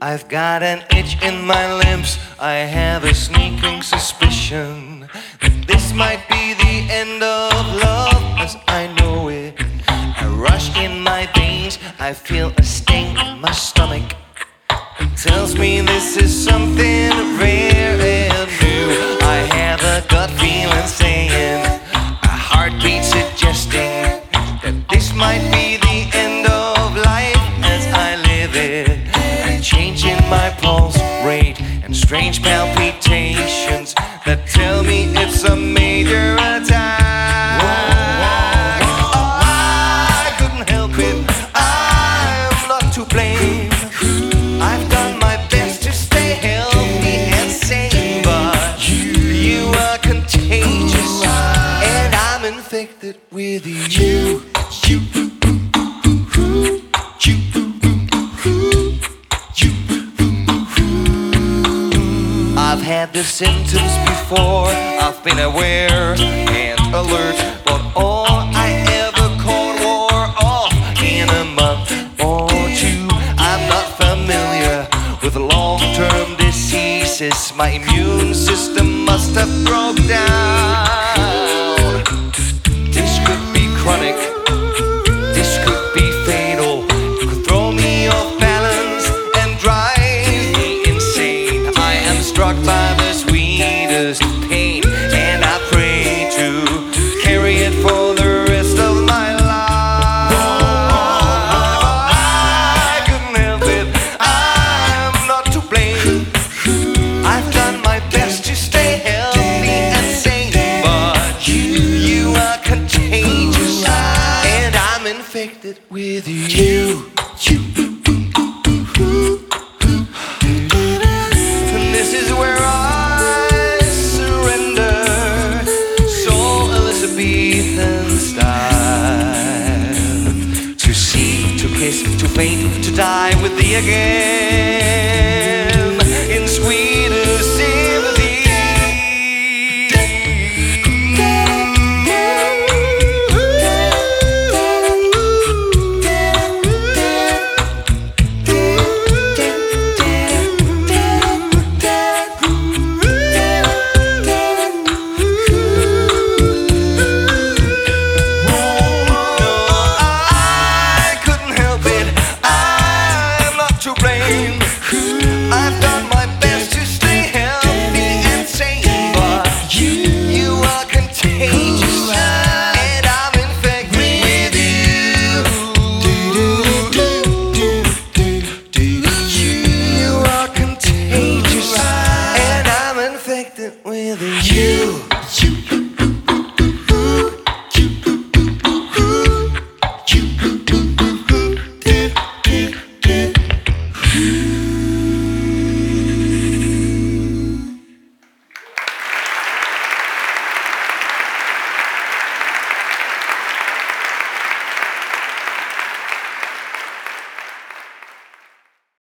I've got an itch in my limbs. I have a sneaking suspicion that this might be the end of love as I know it. A rush in my veins, I feel a sting in my stomach. It tells me this is something rare and new. I have a gut feeling saying, a heartbeat suggesting that this might be the end of life as I live it. A change in my pulse rate and strange palpitations that tell me it's a major attack. Oh, I couldn't help it, I'm not to blame. I've done my best to stay healthy and sane, but you are contagious and I'm infected with you. I've had the symptoms before, I've been aware and alert, but all I ever caught wore off in a month or two. I'm not familiar with long-term diseases. My immune system must have broke down. This could be chronic, this could be fatal. It could throw me off balance and drive me insane. I am struck by the sweetest pain, and I pray to carry it for the rest of my life. I couldn't help it, I'm not to blame. I've done my best to stay healthy and sane, but you are contagious and I'm infected with you. And this is where I surrender, soul Elizabethan style, to see, to kiss, to faint, to die with thee again.